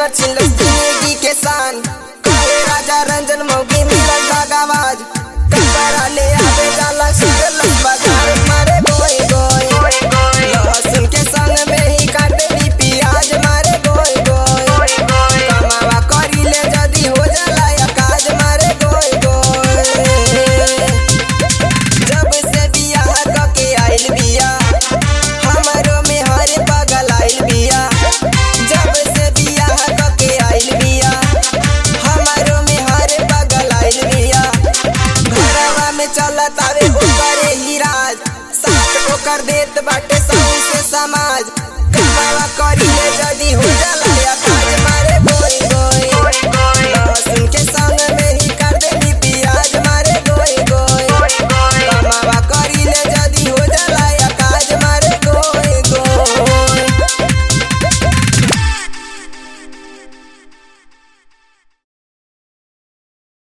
हमार छिलस जिंदगी के शान। कहे राजा रंजन मौगी मिलल दागाबाज। कपड़ा ले आवे जाला सुरल बाजार मारे गोई गोई। लहसुन के संग में ही काटली प्याज मारे गोई गोई। कमावा करी ले जदी हो जाला या काज मारे गोई गोई। जब से बियाह कके आइल बिया हमरो में हर पागल आइल बिया। जब से बियाह कके आइल बिया हमरो में हर पागल आइल बिया। घरवा में चलत आवे ओकरे ही राज। साथ ओकर देत बाटे सौंसे समाज। कमावा करी ले जदी हो